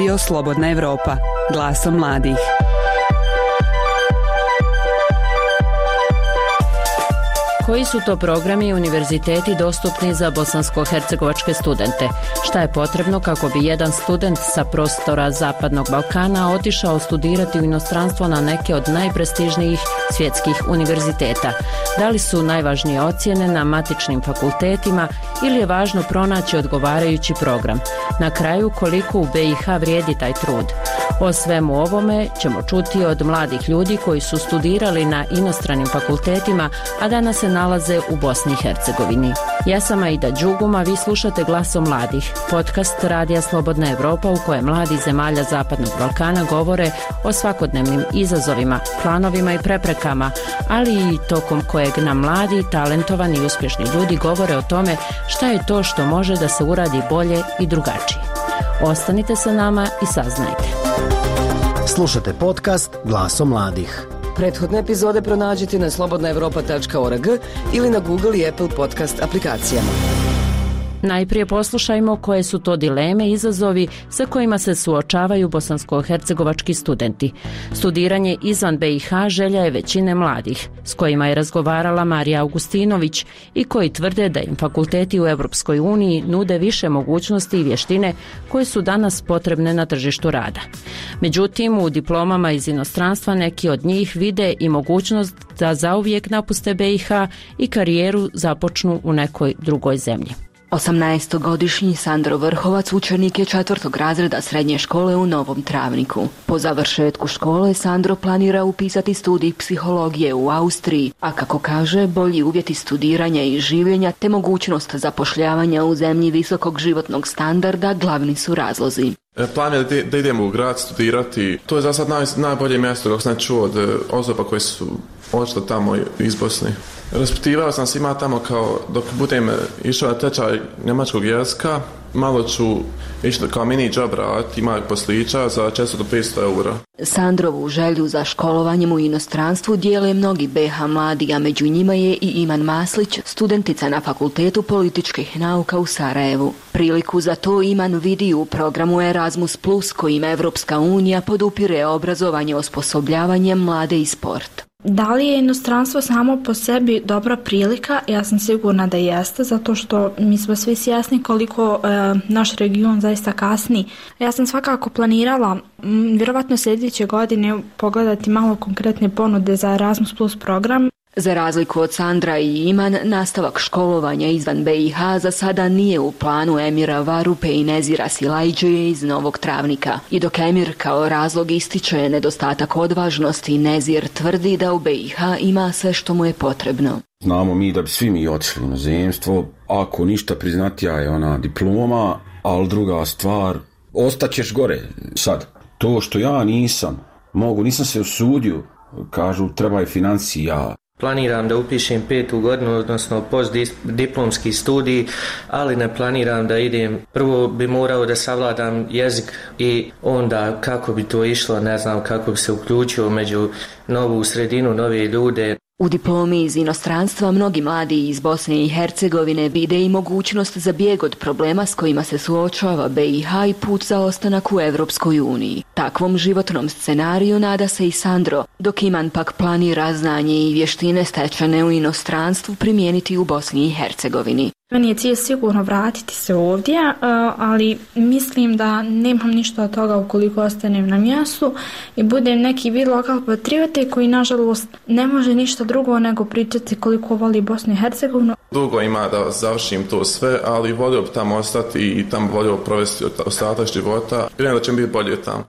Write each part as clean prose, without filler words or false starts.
Radio Slobodna Evropa, glasom mladih. Koji su to programi i univerziteti dostupni za bosansko-hercegovačke studente? Šta je potrebno kako bi jedan student sa prostora Zapadnog Balkana otišao studirati u inostranstvo na neke od najprestižnijih svjetskih univerziteta? Da li su najvažnije ocjene na matičnim fakultetima ili je važno pronaći odgovarajući program? Na kraju, koliko u BiH vrijedi taj trud? O svemu ovome ćemo čuti od mladih ljudi koji su studirali na inostranim fakultetima, a danas se nalaze u Bosni i Hercegovini. Ja sam Aida Đuguma, vi slušate Glasom mladih, podcast Radija Slobodna Evropa u kojem mladi zemalja Zapadnog Balkana govore o svakodnevnim izazovima, planovima i preprekama, ali i tokom kojeg nam mladi, talentovani i uspješni ljudi govore o tome šta je to što može da se uradi bolje i drugačije. Ostanite sa nama i saznajte. Slušate podcast Glasom mladih. Prethodne epizode pronađite na slobodnaevropa.org ili na Google i Apple podcast aplikacijama. Najprije poslušajmo koje su to dileme i izazovi sa kojima se suočavaju bosansko-hercegovački studenti. Studiranje izvan BiH želja je većine mladih, s kojima je razgovarala Marija Augustinović i koji tvrde da im fakulteti u Europskoj uniji nude više mogućnosti i vještine koje su danas potrebne na tržištu rada. Međutim, u diplomama iz inostranstva neki od njih vide i mogućnost da zauvijek napuste BiH i karijeru započnu u nekoj drugoj zemlji. 18-godišnji Sandro Vrhovac učenik je 4. razreda srednje škole u Novom Travniku. Po završetku škole Sandro planira upisati studij psihologije u Austriji, a kako kaže, bolji uvjeti studiranja i življenja te mogućnost zapošljavanja u zemlji visokog životnog standarda glavni su razlozi. Plan je da idemo u grad studirati. To je za sad najbolje mjesto dok sam čuo od osoba koje su odšle tamo iz Bosne. Raspitivao sam svima tamo kao dok budem išao na tečaj njemačkog jezika, malo ću išli kao mini job raditi, ima poslića za 400 do 500 eura. Sandrovu želju za školovanjem u inostranstvu dijele mnogi BiH mladi, a među njima je i Iman Maslić, studentica na Fakultetu političkih nauka u Sarajevu. Priliku za to Iman vidi u programu Erasmus+, kojim Evropska unija podupire obrazovanje, osposobljavanje mlade i sport. Da li je inostranstvo samo po sebi dobra prilika? Ja sam sigurna da jeste, zato što mi smo svi svjesni koliko naš region zaista kasni. Ja sam svakako planirala vjerovatno sljedeće godine pogledati malo konkretne ponude za Erasmus Plus program. Za razliku od Sandra i Iman, nastavak školovanja izvan BiH za sada nije u planu Emira Varupe i Nezira Silajđe iz Novog Travnika. I dok Emir kao razlog ističe nedostatak odvažnosti, Nezir tvrdi da u BiH ima sve što mu je potrebno. Znamo mi da bi svi mi otišli u inozemstvo, ako ništa priznatija je ona diploma, ali druga stvar, ostaćeš gore sad. To što ja nisam se usudio, kažu treba je financija. Planiram da upišem 5. godinu, odnosno postdiplomski studij, ali ne planiram da idem. Prvo bi morao da savladam jezik i onda kako bi to išlo, ne znam, kako bi se uključio među novu sredinu, nove ljude. U diplomi iz inostranstva mnogi mladi iz Bosne i Hercegovine vide i mogućnost za bijeg od problema s kojima se suočava BiH i put za ostanak u Evropskoj uniji. Takvom životnom scenariju nada se i Sandro, dok Iman pak planira znanje i vještine stečene u inostranstvu primijeniti u Bosni i Hercegovini. Meni je cilj sigurno vratiti se ovdje, ali mislim da nemam ništa od toga ukoliko ostanem na mjestu i budem neki vid lokal patriote koji nažalost ne može ništa drugo nego pričati koliko voli Bosnu i Hercegovinu. Dugo ima da završim to sve, ali volio bi tamo ostati i tamo volio provesti ostatak života. Vjerujem da će mi biti bolje tamo.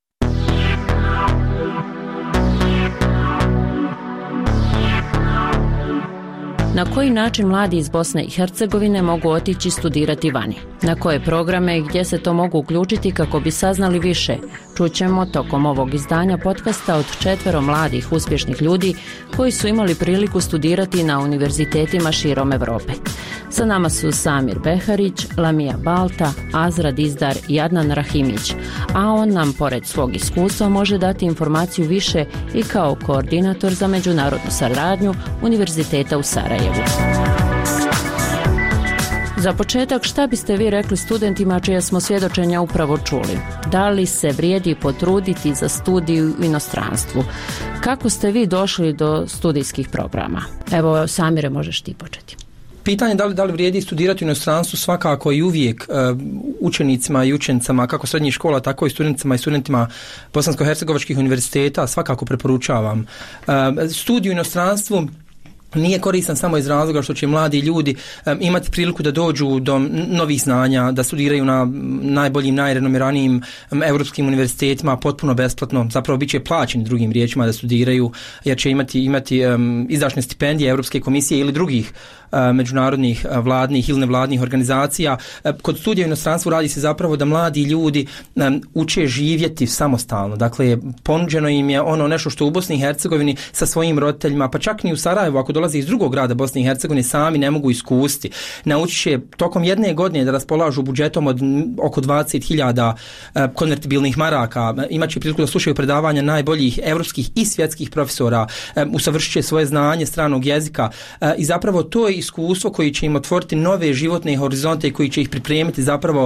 Na koji način mladi iz Bosne i Hercegovine mogu otići studirati vani? Na koje programe i gdje se to mogu uključiti kako bi saznali više? Čućemo tokom ovog izdanja podcasta od 4 mladih uspješnih ljudi koji su imali priliku studirati na univerzitetima širom Europe. Sa nama su Samir Beharić, Lamija Balta, Azra Dizdar i Adnan Rahimić, a on nam pored svog iskustva može dati informaciju više i kao koordinator za međunarodnu saradnju Univerziteta u Sarajevu. Za početak, šta biste vi rekli studentima čije smo svjedočenja upravo čuli? Da li se vrijedi potruditi za studiju u inostranstvu? Kako ste vi došli do studijskih programa? Evo, Samire, možeš ti početi. Pitanje da li vrijedi studirati u inostranstvu svakako i uvijek učenicima i učenicama kako srednjih škola, tako i studentima i studentima bosansko-hercegovačkih univerziteta svakako preporučavam. Studij u inostranstvu nije koristan samo iz razloga što će mladi ljudi imati priliku da dođu do novih znanja, da studiraju na najboljim, najrenomiranijim europskim univerzitetima potpuno besplatno, zapravo bit će plaćeni drugim riječima da studiraju, jer će imati izdašne stipendije Europske komisije ili drugih međunarodnih vladnih ili nevladnih organizacija. Kod studija u inostranstvu radi se zapravo da mladi ljudi uče živjeti samostalno. Dakle, ponuđeno im je ono nešto što u Bosni i Hercegovini sa svojim roditeljima, pa čak ni u Sarajevu, ako dolaze iz drugog grada Bosne i Hercegovine, sami ne mogu iskusiti. Naučit će tokom jedne godine da raspolažu budžetom od oko 20.000 konvertibilnih maraka, imat će priliku da slušaju predavanja najboljih evropskih i svjetskih profesora, usavršit će svoje znanje stranog jezika i zapravo to je iskustvo koji će im otvoriti nove životne horizonte i koji će ih pripremiti zapravo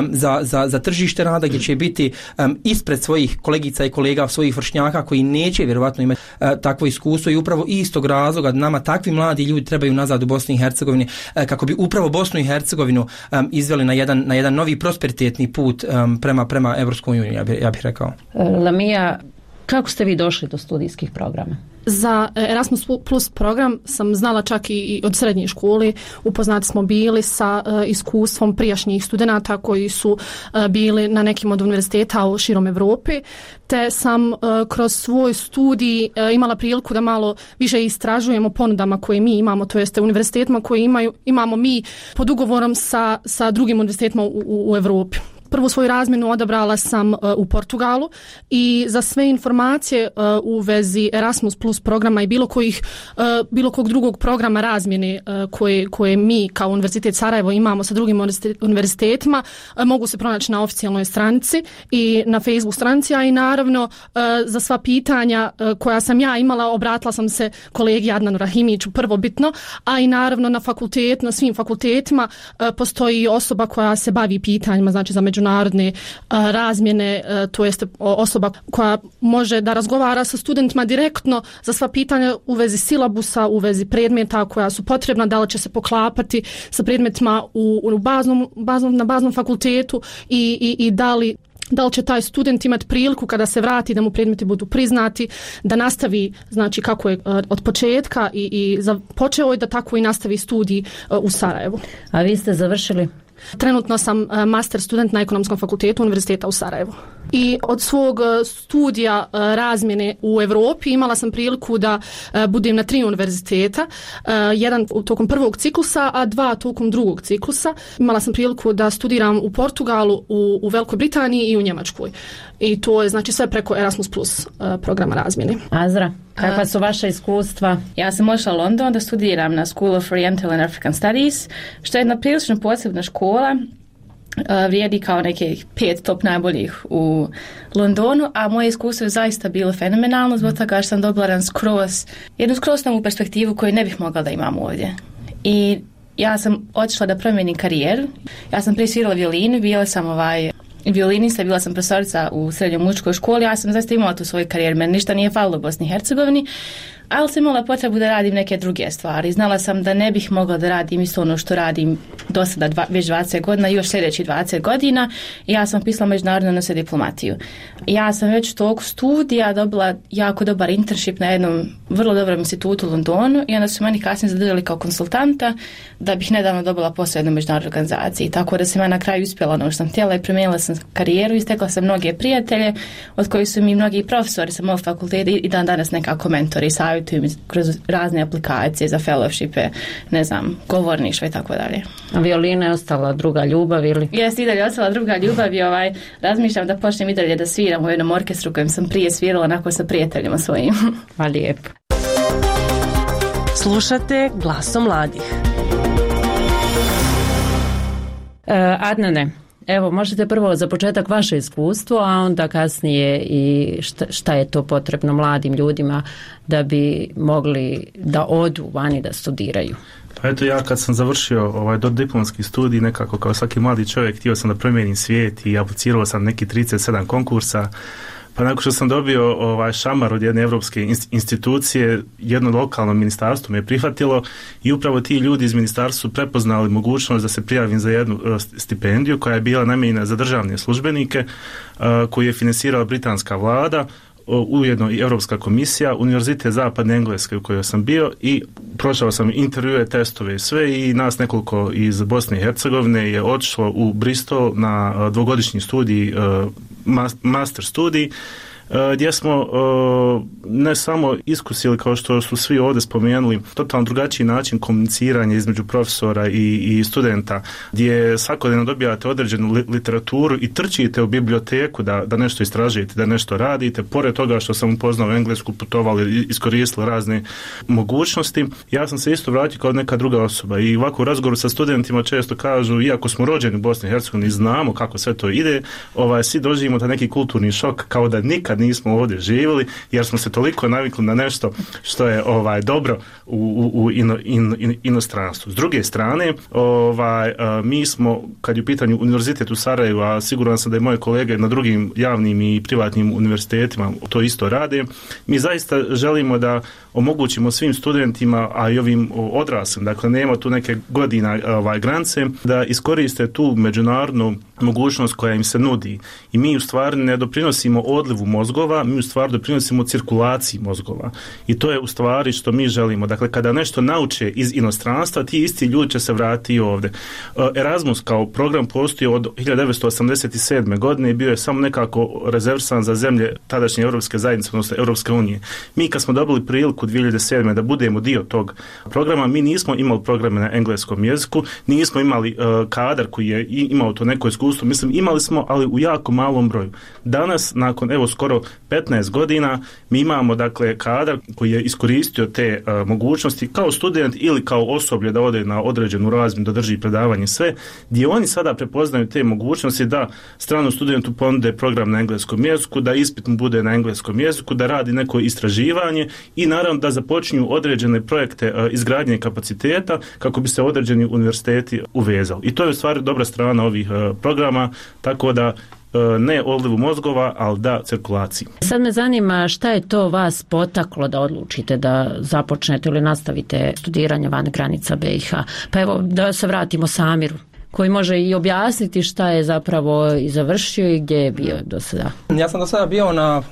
za tržište rada, gdje će biti ispred svojih kolegica i kolega, svojih vršnjaka koji neće vjerovatno imati takvo iskustvo, i upravo iz tog razloga nama takvi mladi ljudi trebaju nazad u Bosni i Hercegovini kako bi upravo Bosnu i Hercegovinu izveli na jedan novi prosperitetni put prema Evropskoj uniji, ja bih rekao. Lamija, kako ste vi došli do studijskih programa? Za Erasmus Plus program sam znala čak i od srednje škole. Upoznati smo bili sa iskustvom prijašnjih studenata koji su bili na nekim od univerziteta u širom Evrope, te sam kroz svoj studij imala priliku da malo više istražujemo ponudama koje mi imamo, to jeste univerzitetima koje imamo mi pod ugovorom sa drugim univerzitetima u Evropi. Prvu svoju razmjenu odabrala sam u Portugalu i za sve informacije u vezi Erasmus Plus programa i bilo kog drugog programa razmjene koje mi kao Univerzitet Sarajevo imamo sa drugim univerzitetima mogu se pronaći na oficijalnoj stranici i na Facebook stranici, a i naravno za sva pitanja koja sam ja imala obratila sam se kolegi Adnanu Rahimiću prvobitno, a i naravno na svim fakultetima postoji osoba koja se bavi pitanjima, znači za međunarodne razmjene, to jest osoba koja može da razgovara sa studentima direktno za sva pitanja u vezi silabusa, u vezi predmeta koja su potrebna, da li će se poklapati sa predmetima na baznom fakultetu i da li će taj student imati priliku kada se vrati da mu predmeti budu priznati, da nastavi, znači kako je od početka i počeo je da tako i nastavi studij u Sarajevu. A vi ste završili? Trenutno sam master student na Ekonomskom fakultetu Univerziteta u Sarajevu. I od svog studija razmjene u Europi imala sam priliku da budem na 3 univerziteta, jedan tokom prvog ciklusa, a 2 tokom drugog ciklusa. Imala sam priliku da studiram u Portugalu, u Velikoj Britaniji i u Njemačkoj. I to je znači sve preko Erasmus Plus programa razmjene. Azra, kakva su vaša iskustva? Ja sam otišla u London da studiram na School of Oriental and African Studies, što je jedna prilično posebna škola. Vrijedi kao nekih 5 top najboljih u Londonu, a moje iskustvo je zaista bilo fenomenalno zbog toga što sam dobila jednu skroz novu perspektivu koju ne bih mogla da imam ovdje. I ja sam otišla da promijenim karijeru. Ja sam prije svirala violinu, bila sam violinista, bila sam profesorica u srednjoj muzičkoj školi, ja sam zaista imala tu svoju karijeru, meni ništa nije falilo u Bosni i Hercegovini, ali sam imala potrebu da radim neke druge stvari. Znala sam da ne bih mogla da radim isto ono što radim do sada već 20 godina i još sljedeći 20 godina. I ja sam pisala međunarodne odnose diplomatiju. Ja sam već tog studija dobila jako dobar internship na jednom vrlo dobrom institutu u Londonu i onda su meni kasnije zadržali kao konsultanta da bih nedavno dobila posao jednu međunarodnu organizaciji. Tako da sam ja na kraju uspjela ono što sam htjela i promijenila sam karijeru i stekla sam mnoge prijatelje od kojih su mi mnogi profesori sa mog fakulteta i dan danas nekako mentori i savjetuju mi kroz razne aplikacije za fellowshipe, ne znam, govorništvo i tako dalje. A violina je ostala druga ljubav ili? Jeste, i dalje ostala druga ljubav i razmišljam da počnem i dalje da sviram u jednom orkestru kojem sam prije svirala onako sa prijateljima svojim. Pa lijepo. Slušate Glasom mladih. Adnane, evo, možete prvo za početak vaše iskustvo, a onda kasnije i šta je to potrebno mladim ljudima da bi mogli da odu vani da studiraju. Pa eto, ja kad sam završio dodiplomski studij, nekako kao svaki mladi čovjek htio sam da promijenim svijet i aplicirao sam neki 37 konkursa. Pa nakon što sam dobio šamar od jedne evropske institucije, jedno lokalno ministarstvo me je prihvatilo i upravo ti ljudi iz ministarstva su prepoznali mogućnost da se prijavim za jednu stipendiju koja je bila namijenjena za državne službenike, koju je finansirala britanska vlada, ujedno i Europska komisija, Univerzitet Zapadne Engleske u kojoj sam bio i prošao sam intervjue, testove i sve i nas nekoliko iz Bosne i Hercegovine je otišlo u Bristol na dvogodišnji studij, master studij, gdje smo ne samo iskusili, kao što su svi ovdje spomenuli, totalno drugačiji način komuniciranja između profesora i studenta, gdje svakodnevno dobijate određenu literaturu i trčite u biblioteku da nešto istražujete, da nešto radite. Pored toga što sam upoznao englesku, putovali, iskoristili razne mogućnosti, ja sam se isto vratio kao neka druga osoba i ovako u razgovoru sa studentima često kažu, iako smo rođeni u Bosni i Hercegovini, znamo kako sve to ide, svi doživimo taj neki kulturni šok kao da nikad nismo ovdje živjeli, jer smo se toliko navikli na nešto što je dobro u inostranstvu. S druge strane, mi smo, kad je u pitanju univerzitet u Sarajevu, a siguran sam da i moje kolege na drugim javnim i privatnim univerzitetima to isto rade, mi zaista želimo da omogućimo svim studentima, a i ovim odraslim, dakle nema tu neke godina granice, da iskoriste tu međunarodnu mogućnost koja im se nudi. I mi u stvari ne doprinosimo odlivu mozgova, mi u stvari doprinosimo cirkulaciji mozgova. I to je u stvari što mi želimo. Dakle, kada nešto nauče iz inostranstva, ti isti ljudi će se vratiti ovdje. Erasmus kao program postoji od 1987. godine i bio je samo nekako rezervisan za zemlje tadašnje Europske zajednice, odnosno Europske unije. Mi kad smo dobili priliku 2007. da budemo dio tog programa, mi nismo imali programe na engleskom jeziku, nismo imali kadar koji je imao to neko iskustvo, mislim imali smo, ali u jako malom broju. Danas, nakon skoro 15 godina, mi imamo dakle kadar koji je iskoristio te mogućnosti kao student ili kao osoblje da ode na određenu razmjenu, da drži predavanje, sve, gdje oni sada prepoznaju te mogućnosti da stranom studentu ponude program na engleskom jeziku, da ispit mu bude na engleskom jeziku, da radi neko istraživanje i naravno da započinju određene projekte izgradnje kapaciteta kako bi se određeni univerziteti uvezali. I to je u stvari dobra strana ovih programa, tako da ne odlivu mozgova, ali da cirkulaciji. Sad me zanima šta je to vas potaklo da odlučite da započnete ili nastavite studiranje van granica BiH. Pa evo da se vratimo Samiru, koji može i objasniti šta je zapravo i završio i gdje je bio do sada. Ja sam do sada bio na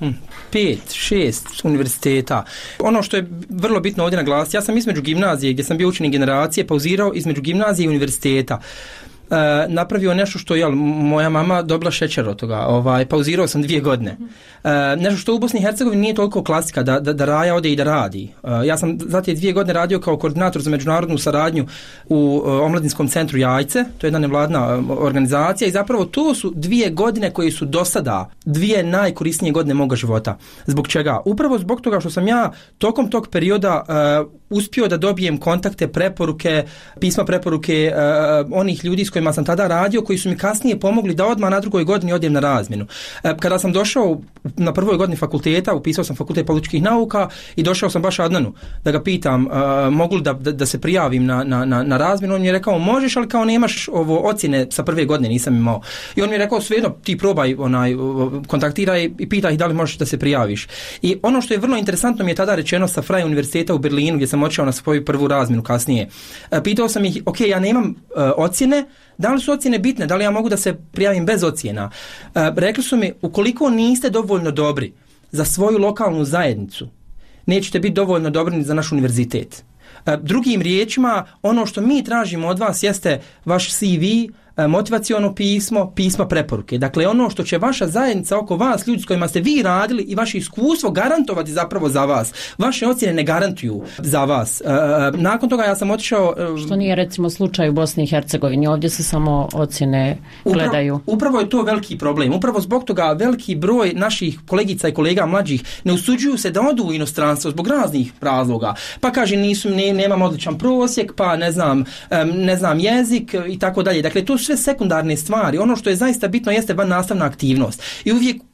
5-6 univerziteta. Ono što je vrlo bitno ovdje naglasiti, ja sam između gimnazije gdje sam bio učenik generacije pauzirao između gimnazije i univerziteta. Napravio nešto što je moja mama dobila šećer od toga, pauzirao sam 2 godine. Nešto što u Bosni i Hercegovini nije toliko klasika da Raja ode i da radi. Ja sam za te 2 godine radio kao koordinator za međunarodnu saradnju u omladinskom centru Jajce, to je jedna nevladna organizacija i zapravo to su 2 godine koje su do sada 2 najkorisnije godine moga života. Zbog čega? Upravo zbog toga što sam ja tokom tog perioda uspio da dobijem kontakte, preporuke, pisma preporuke onih ljudi s kojima sam tada radio, koji su mi kasnije pomogli da odmah na 2. godini odem na razmjenu. Kada sam došao na 1. godini fakulteta, upisao sam fakultet političkih nauka i došao sam baš Adnanu da ga pitam mogu li da se prijavim na razmjenu. On mi je rekao možeš, ali kao nemaš ocjene sa 1. godine, nisam imao. I on mi je rekao svejedno ti probaj, kontaktiraj i pitaj da li možeš da se prijaviš. I ono što je vrlo interesantno mi je tada rečeno sa Freie univerziteta u Berlinu gdje sam otišao na svoju prvu razmjenu kasnije. Pitao sam ih, ok, ja nemam ocjene, da li su ocjene bitne, da li ja mogu da se prijavim bez ocjena? Rekli su mi, ukoliko niste dovoljno dobri za svoju lokalnu zajednicu, nećete biti dovoljno dobri ni za naš univerzitet. Drugim riječima, ono što mi tražimo od vas jeste vaš CV, motivaciono pismo, pisma preporuke. Dakle, ono što će vaša zajednica oko vas, ljudi s kojima ste vi radili i vaše iskustvo garantovati zapravo za vas. Vaše ocjene ne garantuju za vas. Nakon toga ja sam otišao... Što nije recimo slučaj u Bosni i Hercegovini. Ovdje se samo ocjene gledaju. Upravo je to veliki problem. Upravo zbog toga veliki broj naših kolegica i kolega mlađih ne usuđuju se da odu u inostranstvo zbog raznih razloga. Pa kaže nemam odličan prosjek, pa ne znam jezik i tako dalje. Dakle, to sve sekundarne stvari. Ono što je zaista bitno jeste van nastavna aktivnost. I uvijek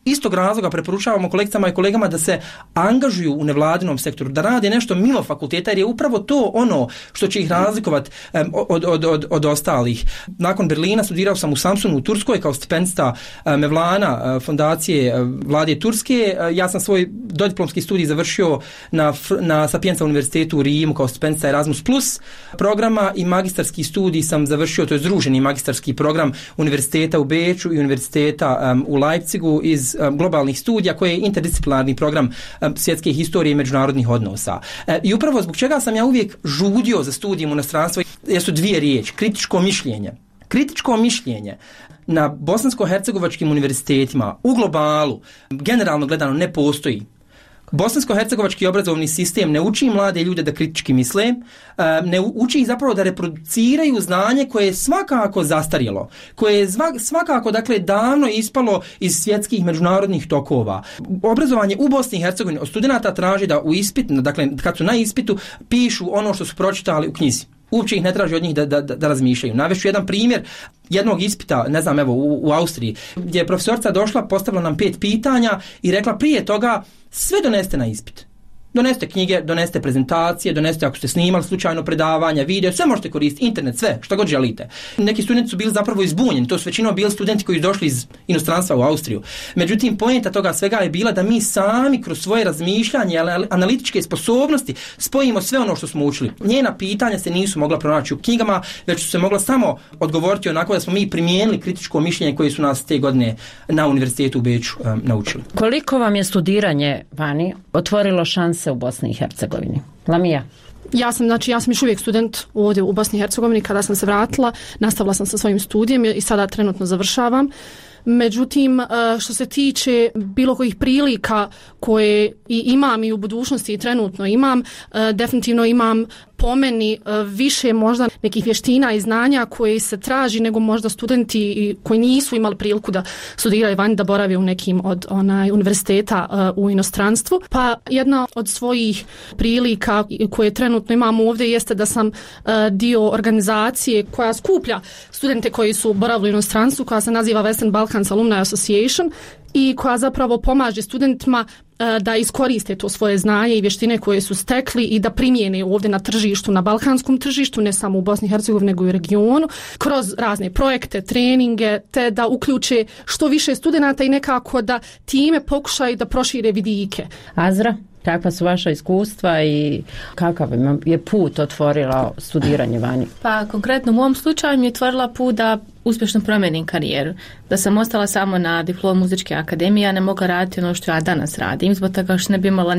istog razloga preporučavamo kolegicama i kolegama da se angažuju u nevladinom sektoru, da rade nešto mimo fakulteta, jer je upravo to ono što će ih razlikovati od ostalih. Nakon Berlina studirao sam u Samsunu u Turskoj kao stipendista Mevlana, fondacije vlade Turske. Ja sam svoj dodiplomski studij završio na Sapienza univerzitetu u Rimu kao stipendista Erasmus Plus programa i magistarski studij sam završio, to je združeni magistarski program univerziteta u Beču i univerziteta u Leipzigu iz globalnih studija, koji je interdisciplinarni program svjetske historije i međunarodnih odnosa. I upravo zbog čega sam ja uvijek žudio za studijem u inostranstvu, jesu dvije riječi: kritičko mišljenje. Kritičko mišljenje na bosansko-hercegovačkim univerzitetima u globalu generalno gledano ne postoji. Bosansko-hercegovački obrazovni sistem ne uči mlade ljude da kritički misle, ne uči ih zapravo da reproduciraju znanje koje je svakako zastarjelo, koje je svakako dakle davno ispalo iz svjetskih međunarodnih tokova. Obrazovanje u Bosni i Hercegovini od studenata traži da u ispit, dakle kad su na ispitu, pišu ono što su pročitali u knjizi. Uopće ih ne traži od njih da razmišljaju. Navešću jedan primjer jednog ispita, ne znam, evo u Austriji, gdje je profesorica došla, postavila nam 5 pitanja i rekla prije toga sve doneste na ispit. Donesite knjige, donesite prezentacije, donesite ako ste snimali slučajno predavanja, video, sve možete koristiti, internet, sve, što god želite. Neki studenti su bili zapravo izbunjeni, to su većinom bili studenti koji su došli iz inostranstva u Austriju. Međutim, poenta toga svega je bila da mi sami kroz svoje razmišljanje, analitičke sposobnosti spojimo sve ono što smo učili. Njena pitanja se nisu mogla pronaći u knjigama, već su se mogla samo odgovoriti onako da smo mi primijenili kritičko mišljenje koje su nas te godine na univerzitetu u Beču naučili. Koliko vam je studiranje vani otvorilo šanse u Bosni i Hercegovini? Lamija? Ja sam još uvijek student ovdje u Bosni i Hercegovini. Kada sam se vratila, nastavila sam sa svojim studijem i sada trenutno završavam. Međutim, što se tiče bilo kojih prilika koje i imam i u budućnosti i trenutno imam, definitivno imam po meni više možda nekih vještina i znanja koje se traži nego možda studenti koji nisu imali priliku da studiraju vani, da borave u nekim od univerziteta u inostranstvu. Pa jedna od svojih prilika koje trenutno imam ovdje jeste da sam dio organizacije koja skuplja studente koji su boravili u inostranstvu, koja se naziva Western Balkans Alumni Association i koja zapravo pomaže studentima da iskoriste to svoje znanje i vještine koje su stekli i da primijene ovdje na tržištu, na balkanskom tržištu, ne samo u Bosni i Hercegovini nego i u regionu, kroz razne projekte, treninge, te da uključe što više studenata i nekako da time pokušaju da prošire vidike. Azra, kakva su vaša iskustva i kakav je put otvorila studiranje vani? Pa konkretno u mom slučaju mi je otvorila put da uspješno promijenim karijeru. Da sam ostala samo na diplomu muzičke akademije, a ne mogla raditi ono što ja danas radim, zbog toga što ne bi imala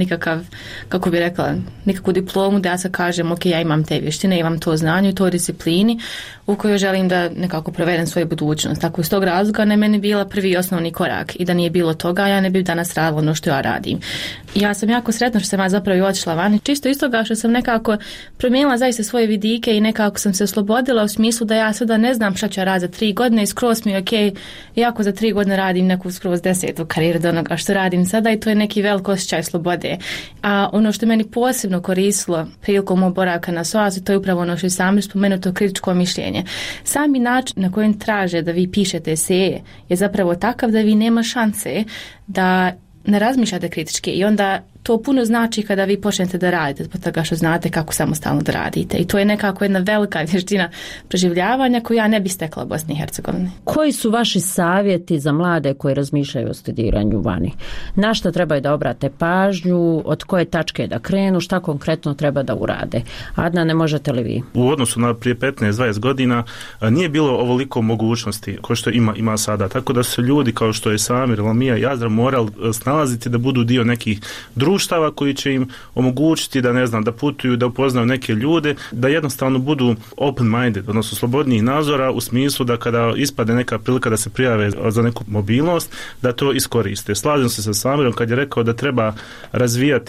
nikakvu diplomu da ja se kažem, ok, ja imam te vještine, imam to znanje, to disciplini u kojoj želim da nekako provedem svoju budućnost. Tako iz tog razloga ne meni bila prvi osnovni korak i da nije bilo toga, ja ne bi danas radila ono što ja radim. Ja sam jako sretna što sam ja zapravo i otišla vani, čisto iz toga što sam nekako promijenila zaista svoje vidike i nekako sam se oslobodila u smislu da ja sada ne znam šta ću raditi za 3 godine i skroz mi je ok, jako za 3 godine radim neku skroz 10. karijeru do onoga što radim sada i to je neki velik osjećaj slobode. A ono što meni posebno koristilo prilikom mog boravka na SOAS-u, to je upravo ono što je sami spomenuto kritičko mišljenje. Sami način na kojem traže da vi pišete eseje je zapravo takav da vi nema šanse da ne razmišljate kritički i onda to puno znači kada vi počnete da radite, zbog toga što znate kako samostalno da radite. I to je nekako jedna velika vještina preživljavanja koju ja ne bi stekla u Bosni i Hercegovini. Koji su vaši savjeti za mlade koji razmišljaju o studiranju vani? Na što trebaju da obrate pažnju, od koje tačke da krenu, šta konkretno treba da urade? Adna, ne možete li vi? U odnosu na prije 15-20 godina nije bilo ovoliko mogućnosti kao što ima sada. Tako da su ljudi kao što je Samir, Lamija i Azra morali snalaziti da budu dio nekih društava koji će im omogućiti da putuju, da upoznaju neke ljude, da jednostavno budu open-minded, odnosno slobodnijih nazora u smislu da kada ispade neka prilika da se prijave za neku mobilnost, da to iskoriste. Slažem se sa Samirom kad je rekao da treba razvijati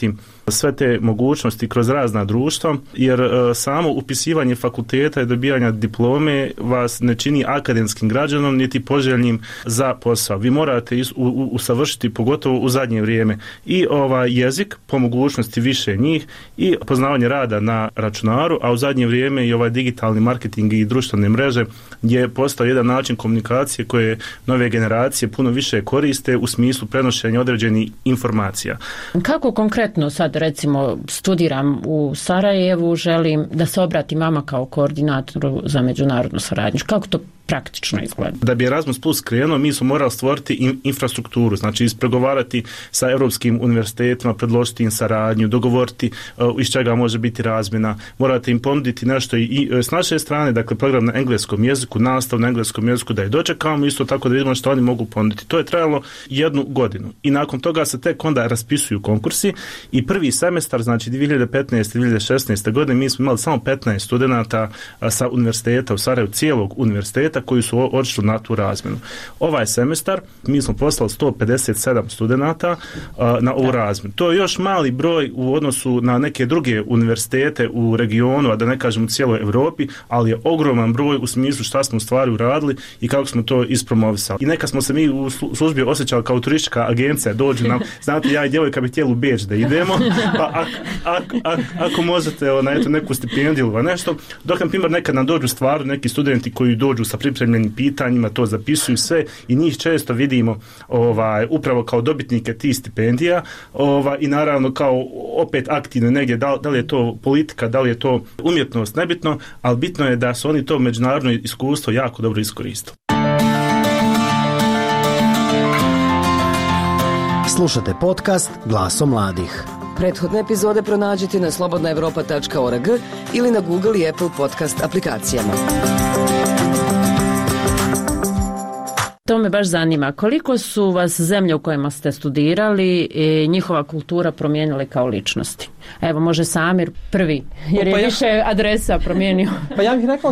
sve te mogućnosti kroz razna društva, jer samo upisivanje fakulteta i dobijanja diplome vas ne čini akademskim građanom niti poželjnim za posao. Vi morate usavršiti, pogotovo u zadnje vrijeme, i jezik, po mogućnosti više njih, i poznavanje rada na računaru, a u zadnje vrijeme i digitalni marketing i društvene mreže je postao jedan način komunikacije koje nove generacije puno više koriste u smislu prenošenja određenih informacija. Kako konkretno sad recimo studiram u Sarajevu, želim da se obratim vama kao koordinatoru za međunarodnu suradnju? Kako to praktično izgleda? Da bi Erasmus Plus krenuo, mi smo morali stvoriti infrastrukturu, znači ispregovarati sa europskim univerzitetima, predložiti im saradnju, dogovoriti iz čega može biti razmjena, morate im ponuditi nešto i s naše strane, dakle program na engleskom jeziku, nastav na engleskom jeziku, da je dočekamo, isto tako da vidimo što oni mogu ponuditi. To je trajalo 1 godinu i nakon toga se tek onda raspisuju konkursi i prvi semestar, znači 2015-2016. godine, mi smo imali samo 15 studenata sa univerziteta u Sarajevu, cijelog univerziteta, koji su odšli na tu razmjenu. Ovaj semestar mi smo poslali 157 studenata na ovu razmjenu. To je još mali broj u odnosu na neke druge univerzitete u regionu, a da ne kažem u cijeloj Europi, ali je ogroman broj u smislu šta smo u stvari uradili i kako smo to ispromovisali. I neka smo se mi u službi osjećali kao turistička agencija, dođu nam, znate, ja i djevojka bi htjeli u Beč da idemo, pa ako možete neku stipendiju ili nešto, dok na primjer nekad nam dođu stvarno neki studenti koji dođu sa pripremljenim pitanjima, to zapisuju sve i njih često vidimo upravo kao dobitnike tih stipendija i naravno kao opet aktivno negdje, da li je to politika, da li je to umjetnost, nebitno, ali bitno je da su oni to međunarodno iskustvo jako dobro iskoristili. Slušate podcast Glasom mladih. Prethodne epizode pronađite na slobodnaevropa.org ili na Google i Apple podcast aplikacijama. To me baš zanima. Koliko su vas zemlje u kojima ste studirali i njihova kultura promijenile kao ličnosti? Evo, može Samir prvi, jer je više adresa promijenio. Pa ja bih rekao,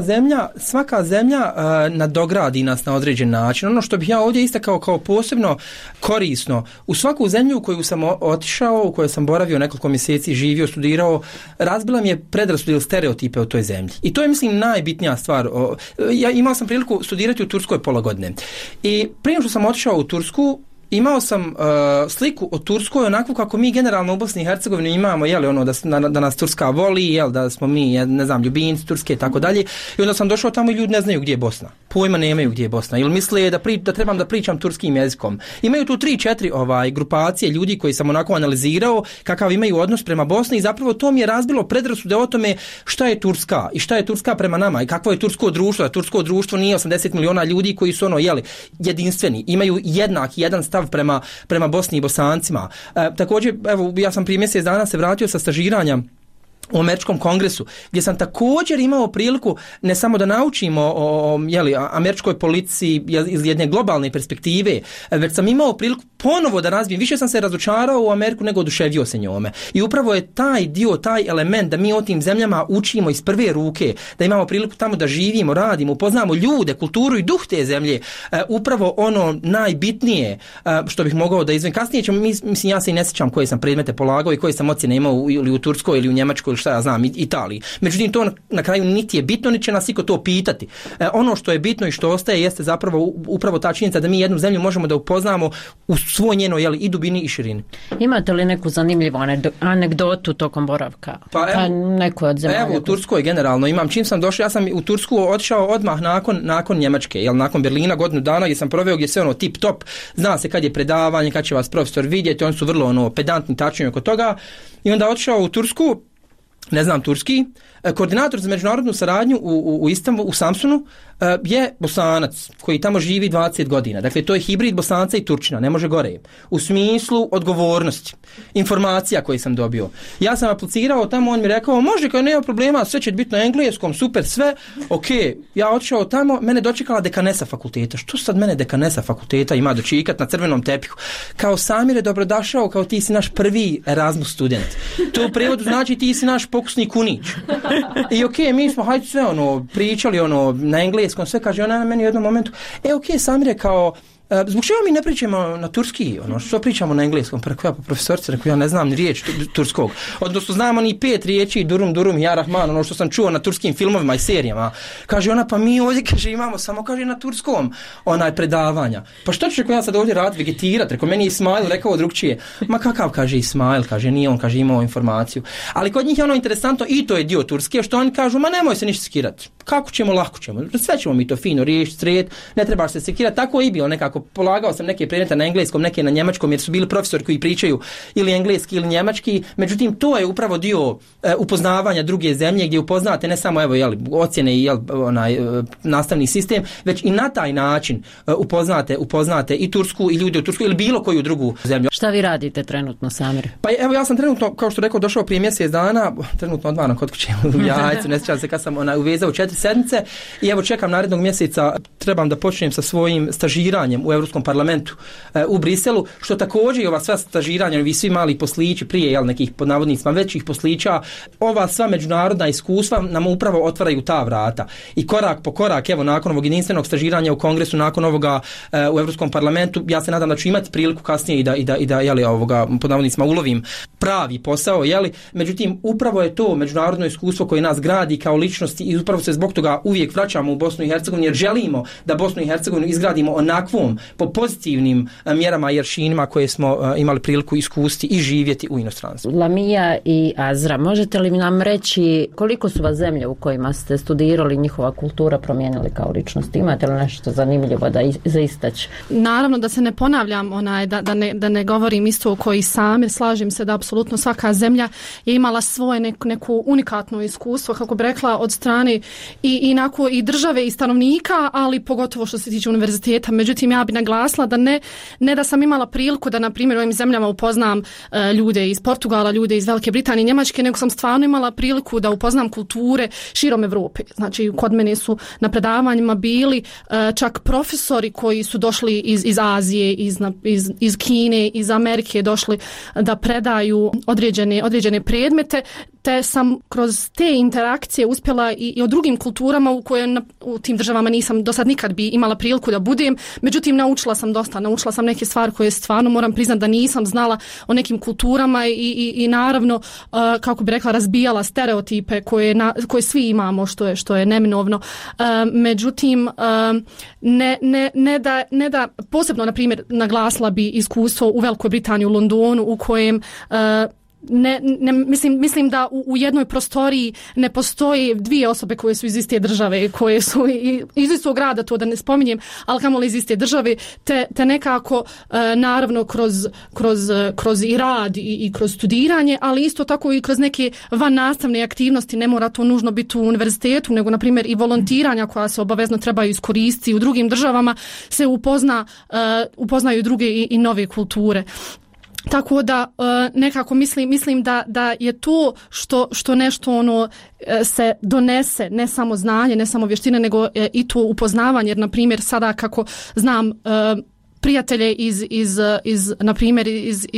svaka zemlja nadogradi nas na određen način. Ono što bih ja ovdje istakao kao posebno korisno, u svaku zemlju u koju sam otišao, u kojoj sam boravio nekoliko mjeseci, živio, studirao, razbila mi je predrasude ili stereotipe o toj zemlji. I to je, mislim, najbitnija stvar. Ja imao sam priliku studirati u Turskoj pola godine. I prije što sam otišao u Tursku, imao sam sliku o Turskoj onako kako mi generalno u Bosni i Hercegovini imamo, da nas Turska voli, da smo mi, ne znam, ljubimci Turske i tako dalje. I onda sam došao tamo i ljudi ne znaju gdje je Bosna. Pojma nemaju gdje je Bosna. Ili misle da trebam da pričam turskim jezikom. Imaju tu 3-4 grupacije ljudi koji sam onako analizirao kakav imaju odnos prema Bosni i zapravo to mi je razbilo predrasude o tome šta je Turska i šta je Turska prema nama i kakvo je tursko društvo. Tursko društvo nije 80 miliona ljudi koji su jedinstveni. Imaju jedan stav prema Bosni i Bosancima. Također, evo, ja sam prije mjesec dana se vratio sa stažiranja u američkom kongresu, gdje sam također imao priliku ne samo da naučimo o američkoj politici iz jedne globalne perspektive, već sam imao priliku ponovo da razvijem. Više sam se razočarao u Ameriku nego oduševio se njome. I upravo je taj dio, taj element da mi o tim zemljama učimo iz prve ruke, da imamo priliku tamo da živimo, radimo, upoznamo ljude, kulturu i duh te zemlje, upravo ono najbitnije što bih mogao da izvem. Kasnije ćemo, mislim, ja se i ne sjećam koje sam predmete polagao i koje sam ocjene imao ili u Turskoj ili u Njemačkoj, šta ja znam, Italiji. Međutim, to na kraju niti je bitno, niti će nas iko to pitati. Ono što je bitno i što ostaje jeste zapravo upravo ta činjenica da mi jednu zemlju možemo da upoznamo u svoj njeno i dubini i širini. Imate li neku zanimljivu anegdotu tokom boravka? Neko od zemalja? Evo, u Turskoj generalno imam. Čim sam došao, ja sam u Tursku otišao odmah nakon Njemačke, nakon Berlina, godinu dana gdje sam proveo, gdje sve tip top, zna se kad je predavanje, kad će vas profesor vidjeti, oni su vrlo pedantni, tačni oko toga. I onda otišao u Tursku, ne znam turski, koordinator za međunarodnu saradnju u Istanbulu, u Samsunu, je Bosanac koji tamo živi 20 godina. Dakle, to je hibrid Bosanca i Turčina, ne može gore. U smislu odgovornosti, informacija koje sam dobio. Ja sam aplicirao tamo, on mi rekao, može, kao nema problema, sve će biti na engleskom, super, sve, ok. Ja otišao tamo, mene dočekala dekanesa fakulteta. Što sad mene dekanesa fakulteta ima dočekat na crvenom tepihu? Kao Samire, dobrodošao, kao ti si naš prvi Erasmus student. To u prevodu znači ti si naš pokusni kunić. I ok, mi smo pričali na engleskom, sve, kaže ona na meni u jednom momentu, ok, Samire, kao Zbog čega mi ne pričamo na turski, što pričamo na engleskom? Preko ja profesorica, rekao ja ne znam ni riječ turskog. Odnosno znamo ni 5 riječi, durum, ja rahman, što sam čuo na turskim filmovima i serijama. Kaže ona, pa mi ovdje imamo samo, kaže, na turskom predavanja. Pa što ću ja sad ovdje raditi, vegetirati? Rekao, meni je Ismail rekao drugčije. Ma kakav, kaže Ismail, kaže, nije on, kaže, imao informaciju. Ali kod njih je interesantno, i to je dio Turske, što oni kažu, ma nemoj se ništa sekirati. Kako ćemo, lako ćemo. Sve ćemo mi to fino riješiti, sred, ne trebaš se sekirati. Tako i bilo nekako. Polagao sam neke predmete na engleskom, neke na njemačkom, jer su bili profesori koji pričaju ili engleski ili njemački. Međutim, to je upravo dio upoznavanja druge zemlje, gdje upoznate ne samo ocjene i nastavni sistem, već i na taj način upoznate i Tursku i ljude u Tursku ili bilo koju drugu zemlju. Šta vi radite trenutno, Samir? Pa evo, ja sam trenutno, kao što rekao, došao prije mjesec dana, trenutno odvaram kod kuće u Jajcu, ne sjećam se kad sam uvezao 4 sedmice i evo čekam narednog mjeseca, trebam da počnem sa svojim stažiranjem u Europskom parlamentu u Briselu, što također i ova sva stažiranja, vi svi mali poslići prije, nekih pod navodnicima većih poslića, ova sva međunarodna iskustva nam upravo otvaraju ta vrata. I korak po korak, evo, nakon ovog jedinstvenog stažiranja u Kongresu, nakon ovoga u Europskom parlamentu, ja se nadam da ću imati priliku kasnije i da ovoga, pod navodnicima, ulovim pravi posao, međutim, upravo je to međunarodno iskustvo koje nas gradi kao ličnosti i upravo se zbog toga uvijek vraćamo u Bosnu i Hercegovinu, jer želimo da Bosnu i Hercegovinu izgradimo onakvom po pozitivnim mjerama i aršinima koje smo imali priliku iskusti i živjeti u inostranstvu. Lamija i Azra, možete li nam reći koliko su vas zemlje u kojima ste studirali, njihova kultura promijenili kao ličnost? Imate li nešto zanimljivo za istaći? Naravno da se ne ponavljam, da ne govorim isto koji Samir, slažem se da apsolutno svaka zemlja je imala svoje neko unikatno iskustvo, kako bi rekla, od strane i države i stanovnika, ali pogotovo što se tiče univerziteta. Međutim, ja bi naglasila da ne da sam imala priliku da, na primjer, u ovim zemljama upoznam ljude iz Portugala, ljude iz Velike Britanije, Njemačke, nego sam stvarno imala priliku da upoznam kulture širom Evrope. Znači, kod mene su na predavanjima bili čak profesori koji su došli iz Azije, iz Kine, iz Amerike, došli da predaju određene predmete, te sam kroz te interakcije uspjela i o drugim kulturama u tim državama nisam do sad nikad bi imala priliku da budem, međutim naučila sam neke stvari koje stvarno moram priznati da nisam znala o nekim kulturama i naravno, kako bi rekla, razbijala stereotipe koje svi imamo, što je neminovno. Međutim, ne da posebno, na primjer, naglasila bi iskustvo u Velikoj Britaniji, u Londonu, u kojem mislim da u jednoj prostoriji ne postoji 2 osobe koje su iz iste države, koje su iz istog grada, to da ne spominjem, ali kamoli iz iste države, te nekako naravno kroz i rad i kroz studiranje, ali isto tako i kroz neke vannastavne aktivnosti, ne mora to nužno biti u univerzitetu, nego na primjer i volontiranja koja se obavezno trebaju iskoristiti u drugim državama, se upoznaju druge i nove kulture. Tako da nekako mislim da je to što nešto se donese, ne samo znanje, ne samo vještine, nego i to upoznavanje, jer na primjer sada kako znam prijatelje na primjer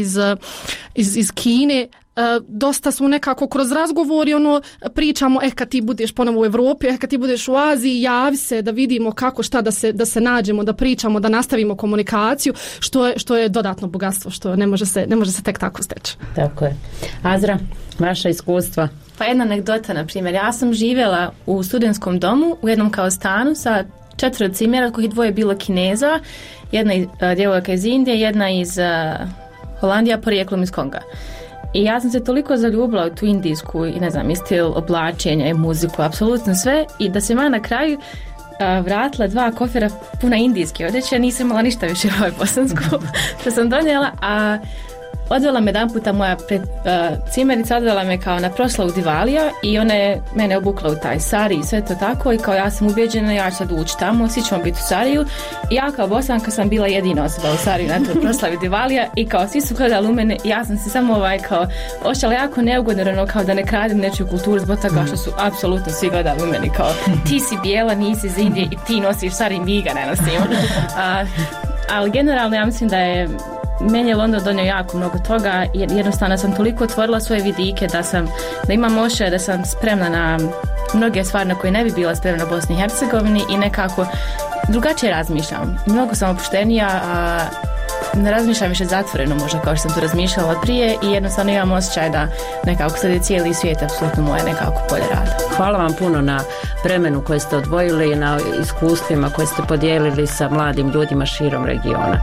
iz Kine, dosta su nekako kroz razgovori pričamo, kad ti budeš ponovo u Evropi, kad ti budeš u Aziji, javi se da vidimo kako šta da se nađemo, da pričamo, da nastavimo komunikaciju, što je dodatno bogatstvo, što ne može se tek tako steći. Tako je. Azra, vaša iskustva? Pa jedna anegdota, na primjer, ja sam živjela u studentskom domu u jednom kao stanu sa 4 cimera, kojih 2 bilo Kineza, jedna djevojka iz Indije, jedna iz Holandija, porijeklom iz Konga. I ja sam se toliko zaljubila u tu indijsku i ne znam, i stil oblačenja i muziku, apsolutno sve, i da se ima na kraju vratila 2 kofera puna indijske odjeće, nisam imala ništa više bosansku što sam donijela, a odvela me jedan puta moja cimerica, odvela me kao na proslavu Divalija i ona je mene obukla u taj sari i sve to tako, i kao ja sam ubijeđena, ja ću sad ući tamo, svi ćemo biti u sariju, i ja kao Bosanka sam bila jedina osoba u sariju na toj proslavi Divalija, i kao svi su gledali u mene, ja sam se samo kao ošala jako neugodno, kao da ne kradim nečiju kulturu zbog toga što su apsolutno svi gledali u meni, kao ti si bijela, nisi iz Indije i ti nosiš sari, mi ga ne nosimo. Ali generalno ja mislim da je meni je London donio jako mnogo toga, jer jednostavno sam toliko otvorila svoje vidike da imam ošće, da sam spremna na mnoge stvari na koje ne bi bila spremna u Bosni i Hercegovini, i nekako drugačije razmišljam. Mnogo sam opuštenija, a ne razmišljam više zatvoreno možda kao što sam to razmišljala prije i jednostavno imam osjećaj da nekako sad je cijeli svijet apsolutno moje nekako polje rada. Hvala vam puno na vremenu koje ste odvojili i na iskustvima koje ste podijelili sa mladim ljudima širom regiona.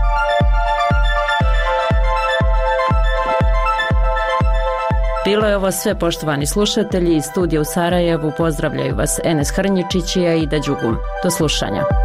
Bilo je ovo sve, poštovani slušatelji. Iz studija u Sarajevu pozdravljaju vas Enes Hrnjičić i Aida Đugum. Do slušanja.